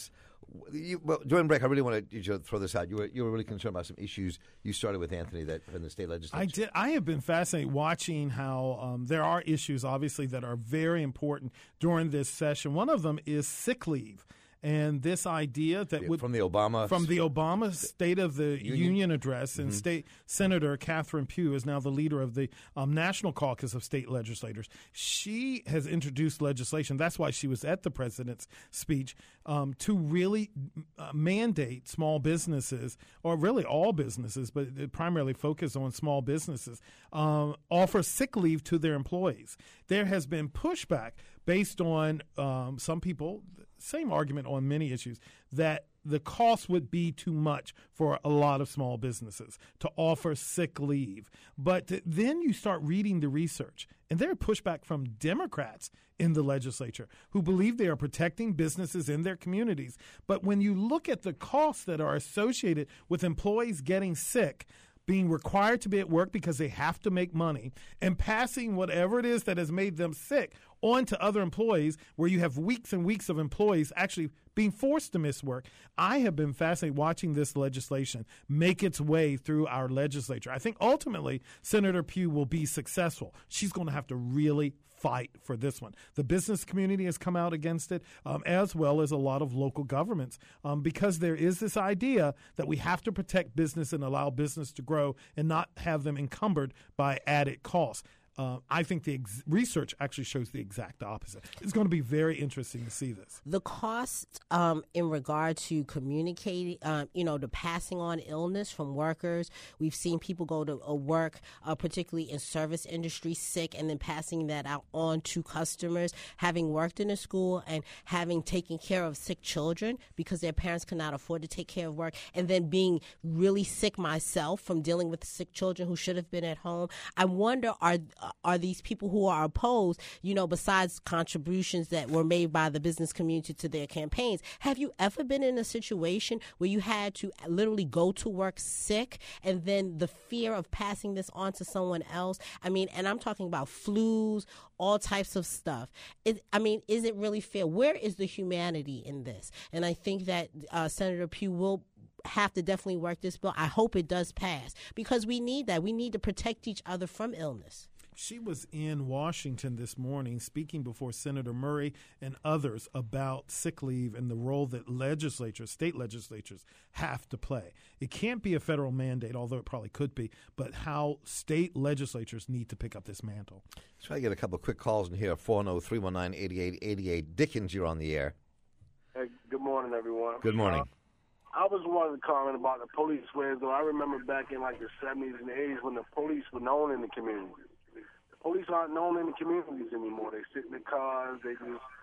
You, well, during break, I really want to throw this out. You were you were really concerned about some issues you started with, Anthony, that in the state legislature. I did. I have been fascinated watching how um, there are issues, obviously, that are very important during this session. One of them is sick leave. And this idea that yeah, would from the Obama from the Obama State of the Union, Union address, and mm-hmm. State Senator Catherine Pugh is now the leader of the um, National Caucus of State Legislators. She has introduced legislation. That's why she was at the president's speech um, to really uh, mandate small businesses, or really all businesses, but primarily focus on small businesses, um, offer sick leave to their employees. There has been pushback based on um, some people. Same argument on many issues, that the cost would be too much for a lot of small businesses to offer sick leave. But th- then you start reading the research, and there are pushback from Democrats in the legislature who believe they are protecting businesses in their communities. But when you look at the costs that are associated with employees getting sick, being required to be at work because they have to make money, and passing whatever it is that has made them sick on to other employees, where you have weeks and weeks of employees actually being forced to miss work. I have been fascinated watching this legislation make its way through our legislature. I think ultimately Senator Pugh will be successful. She's going to have to really fight for this one. The business community has come out against it, um, as well as a lot of local governments, um, because there is this idea that we have to protect business and allow business to grow and not have them encumbered by added costs. Uh, I think the ex- research actually shows the exact opposite. It's going to be very interesting to see this. The cost um, in regard to communicating, um, you know, the passing on illness from workers. We've seen people go to uh, work, uh, particularly in service industry, sick, and then passing that out on to customers. Having worked in a school and having taken care of sick children because their parents cannot afford to take care of work, and then being really sick myself from dealing with sick children who should have been at home. I wonder, are are these people who are opposed, you know, besides contributions that were made by the business community to their campaigns, have you ever been in a situation where you had to literally go to work sick and then the fear of passing this on to someone else? I mean, and I'm talking about flus, all types of stuff. It, I mean, is it really fair? Where is the humanity in this? And I think that uh, Senator Pugh will have to definitely work this bill. I hope it does pass, because we need that. We need to protect each other from illness. She was in Washington this morning speaking before Senator Murray and others about sick leave and the role that legislatures, state legislatures, have to play. It can't be a federal mandate, although it probably could be, but how state legislatures need to pick up this mantle. Let's try to get a couple of quick calls in here. four one zero, three one nine, eight eight eight eight. Dickens, you're on the air. Hey, good morning, everyone. Good morning. Uh, I was wanting to comment about the police, where though I remember back in like the seventies and the eighties when the police were known in the community. Police aren't known in the communities anymore. They sit in the cars. They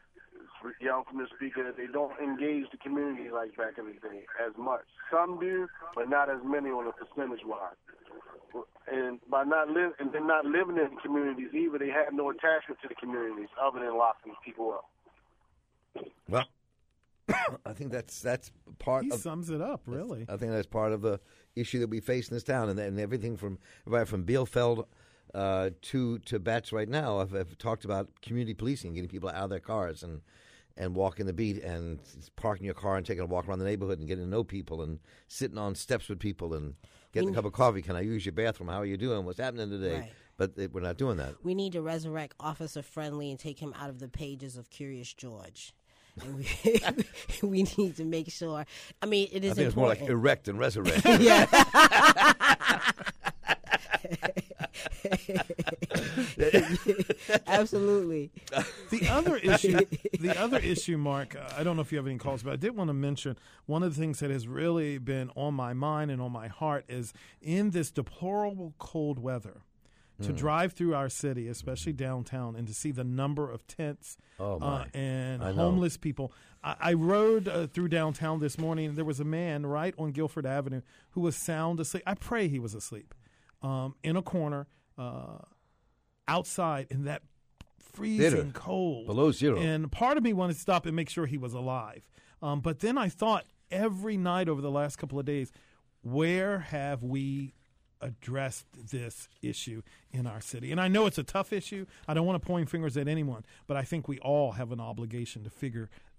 just yell from the speaker. They don't engage the community like back in the day as much. Some do, but not as many on a percentage-wise. And by not live, and then not living in the communities either, they have no attachment to the communities other than locking people up. Well, I think that's that's part he of. He sums it up, really. I think that's part of the issue that we face in this town, and, and everything from everybody from Bielfeld Uh, to to Betts right now. I've, I've talked about community policing, getting people out of their cars and and walking the beat and parking your car and taking a walk around the neighborhood and getting to know people and sitting on steps with people and getting we, a cup of coffee. Can I use your bathroom? How are you doing? What's happening today? Right. But it, we're not doing that. We need to resurrect Officer Friendly and take him out of the pages of Curious George. And we, we need to make sure. I mean, it is I think important. It's more like erect and resurrect. Yeah. Absolutely. The other issue, the other issue, Mark, I don't know if you have any calls, but I did want to mention one of the things that has really been on my mind and on my heart is in this deplorable cold weather, to mm. drive through our city, especially downtown, and to see the number of tents oh uh, and homeless people. I, I rode uh, through downtown this morning, and there was a man right on Guilford Avenue who was sound asleep. I pray he was asleep um, in a corner uh, outside in that freezing Bitter. cold. Below zero. And part of me wanted to stop and make sure he was alive. Um, but then I thought every night over the last couple of days, where have we addressed this issue in our city? And I know it's a tough issue. I don't want to point fingers at anyone, but I think we all have an obligation to figure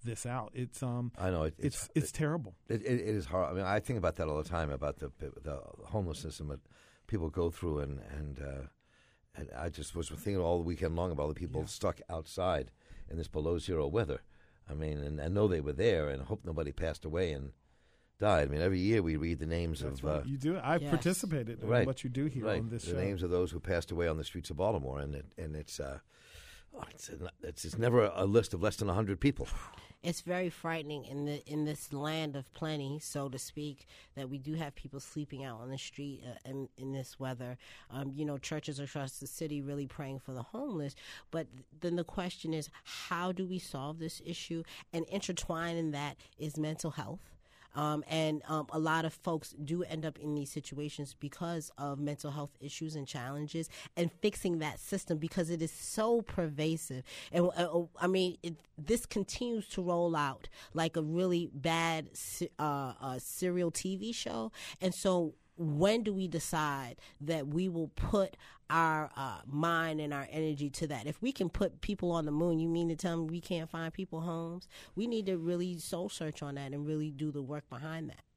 this out. It's um, I know it, it's it's it's it, terrible. It, it, it is hard. I mean, I think about that all the time about the the homelessness and what people go through, and and, uh, and I just was thinking all the weekend long about the people yeah. stuck outside in this below zero weather. I mean, and I know they were there, and I hope nobody passed away and died. I mean, every year we read the names That's of right. uh, you do. I've yes. participated in right. what you do here right. on this the show. The names of those who passed away on the streets of Baltimore, and it, and it's. Uh, Oh, it's, it's it's never a list of less than a hundred people. It's very frightening in the in this land of plenty, so to speak, that we do have people sleeping out on the street uh, in, in this weather. Um, you know, churches across the city really praying for the homeless. But th- then the question is, how do we solve this issue? And intertwined in that is mental health. Um, and um, a lot of folks do end up in these situations because of mental health issues and challenges, and fixing that system because it is so pervasive. And uh, I mean, it, this continues to roll out like a really bad uh, uh, serial T V show. And so when do we decide that we will put our uh, mind and our energy to that? If we can put people on the moon, you mean to tell me we can't find people homes? We need to really soul search on that and really do the work behind that.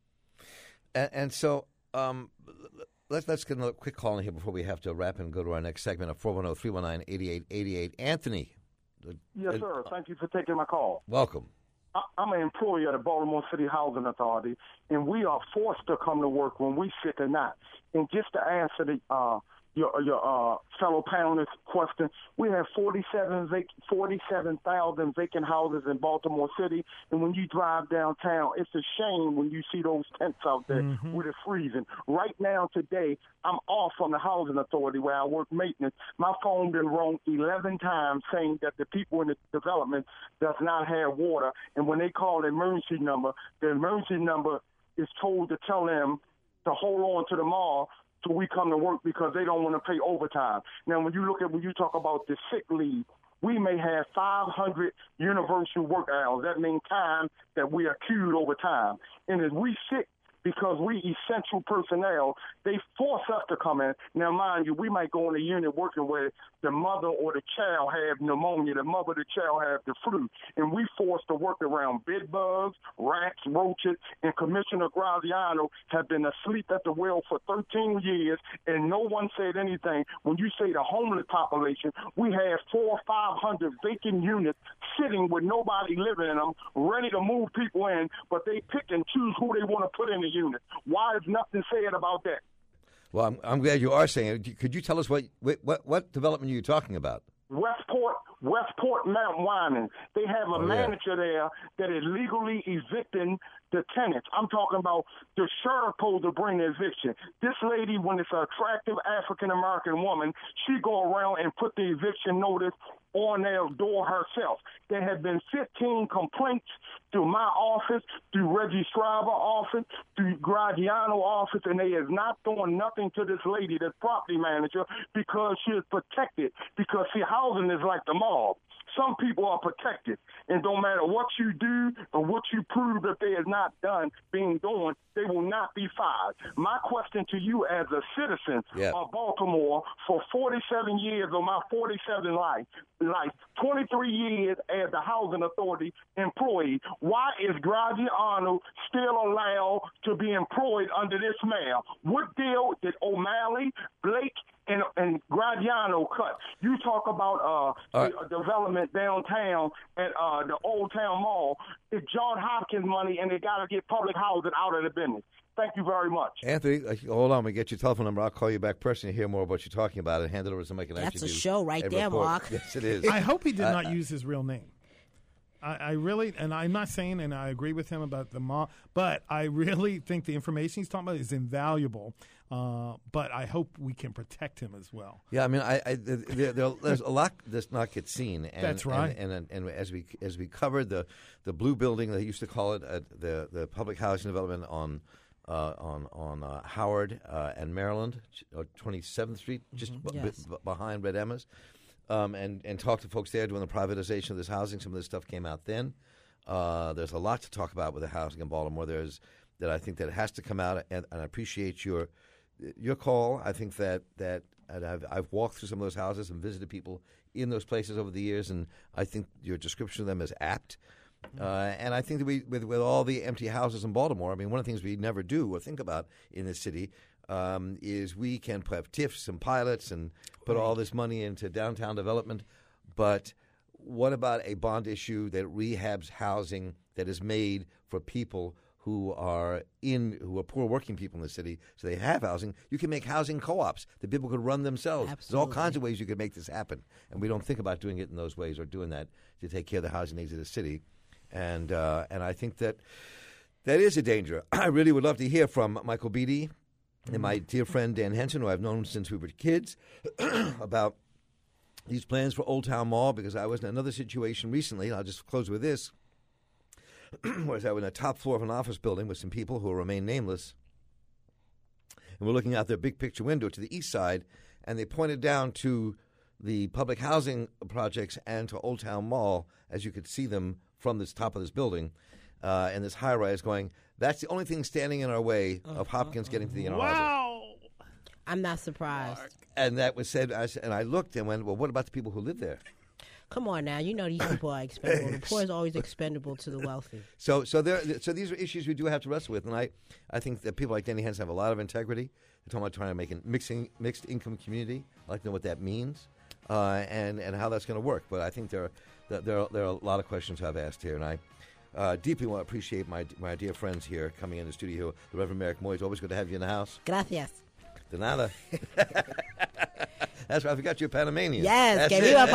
And, and so um, let's let's get a quick call in here before we have to wrap and go to our next segment of four one zero, three one nine, eight eight eight eight. Anthony. Yes, uh, sir. Thank you for taking my call. Welcome. I'm an employee of the Baltimore City Housing Authority, and we are forced to come to work when we sick or not. And just to answer the uh, your your uh, fellow panelist question, we have forty-seven vac- forty-seven thousand vacant houses in Baltimore City, and when you drive downtown, it's a shame when you see those tents out there mm-hmm. with it freezing. Right now, today, I'm off from the Housing Authority where I work maintenance. My phone been rung eleven times saying that the people in the development does not have water, and when they call the emergency number, the emergency number is told to tell them to hold on to the mall till we come to work because they don't want to pay overtime. Now, when you look at when you talk about the sick leave, we may have five hundred universal work hours. That means time that we accrued over time. And if we sick because we essential personnel, they force us to come in. Now, mind you, we might go in a unit working where the mother or the child have pneumonia, the mother or the child have the flu, and we forced to work around bed bugs, rats, roaches, and Commissioner Graziano have been asleep at the wheel for thirteen years, and no one said anything. When you say the homeless population, we have four or five hundred vacant units sitting with nobody living in them, ready to move people in, but they pick and choose who they want to put in the unit. Why is nothing said about that? Well, I'm, I'm glad you are saying it. Could you tell us what what what development are you talking about? Westport, Westport Mount Wyman. They have a oh, manager yeah. there that is legally evicting the tenants. I'm talking about the sheriff supposed to bring the eviction. This lady, when it's an attractive African-American woman, she go around and put the eviction notice on their door herself. There have been fifteen complaints through my office, through Reggie Schreiber office, through Graziano office, and they is not doing nothing to this lady, this property manager, because she is protected. Because, see, housing is like the mob. Some people are protected, and no matter what you do or what you prove that they is not done being done, they will not be fired. My question to you as a citizen yeah. of Baltimore for forty-seven years of my forty-seven life, life, twenty-three years as the Housing Authority employee, why is Graziano still allowed to be employed under this mayor? What deal did O'Malley, Blake, and, and Graziano cut? You talk about uh, right. the, uh, development downtown at uh, the Old Town Mall. It's John Hopkins money, and they got to get public housing out of the business. Thank you very much. Anthony, uh, hold on. We get your telephone number. I'll call you back personally to hear more about what you're talking about and hand it over to somebody. That's a show right there, report. Mark. Yes, it is. I hope he did uh, not use his real name. I, I really, and I'm not saying, and I agree with him about the mall, but I really think the information he's talking about is invaluable. Uh, but I hope we can protect him as well. Yeah, I mean, I, I there, there, there's a lot that's not get seen. And, that's right. And, and, and, and as we as we covered the the blue building, they used to call it uh, the the public housing development on. Uh, on on uh, Howard uh, and Maryland, twenty-seventh Street, just mm-hmm. b- yes. b- behind Red Emma's, um, and and talk to folks there doing the privatization of this housing. Some of this stuff came out then. Uh, there's a lot to talk about with the housing in Baltimore. There's that I think that has to come out, and, and I appreciate your your call. I think that that and I've I've walked through some of those houses and visited people in those places over the years, and I think your description of them is apt. Uh, and I think that we, with, with all the empty houses in Baltimore, I mean, one of the things we never do or think about in this city um, is we can have TIFs and pilots and put all this money into downtown development. But what about a bond issue that rehabs housing that is made for people who are in who are poor working people in the city, so they have housing? You can make housing co-ops that people could run themselves. Absolutely. There's all kinds of ways you could make this happen, and we don't think about doing it in those ways or doing that to take care of the housing needs of the city. And uh, and I think that that is a danger. I really would love to hear from Michael Beatty mm-hmm. and my dear friend Dan Henson, who I've known since we were kids, about these plans for Old Town Mall, because I was in another situation recently, and I'll just close with this, whereas I was in the top floor of an office building with some people who will remain nameless, and we're looking out their big picture window to the east side, and they pointed down to the public housing projects and to Old Town Mall, as you could see them from this top of this building, uh, and this high-rise going, that's the only thing standing in our way of Hopkins getting to the Inner Harbor. Wow. I'm not surprised. And that was said, I, and I looked and went, well, what about the people who live there? Come on now, you know these people are expendable. The poor is always expendable to the wealthy. So, so there, so these are issues we do have to wrestle with, and I, I think that people like Danny Henson have a lot of integrity. They're talking about trying to make a mixing, mixed income community. I'd like to know what that means, uh, and and how that's going to work. But I think there are there are, there are a lot of questions I've asked here, and I uh, deeply want to appreciate my my dear friends here coming in the studio. The Reverend Merrick Moy, it's always good to have you in the house. Gracias. De nada. That's right. I forgot you're Panamanian. Yes, That's que it. viva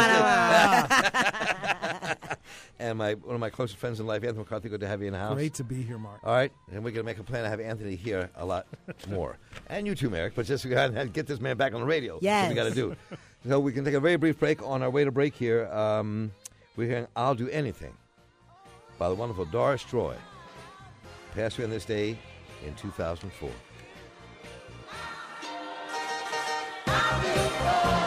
Panama. And my one of my closest friends in life, Anthony McCarthy, good to have you in the house. Great to be here, Mark. All right, and we're going to make a plan to have Anthony here a lot more. And you too, Merrick, but just we got to get this man back on the radio. Yes. That's what we got to do. So we can take a very brief break. On our way to break here, um, we're hearing I'll Do Anything by the wonderful Doris Troy, passed away on this day in two thousand four. I'll be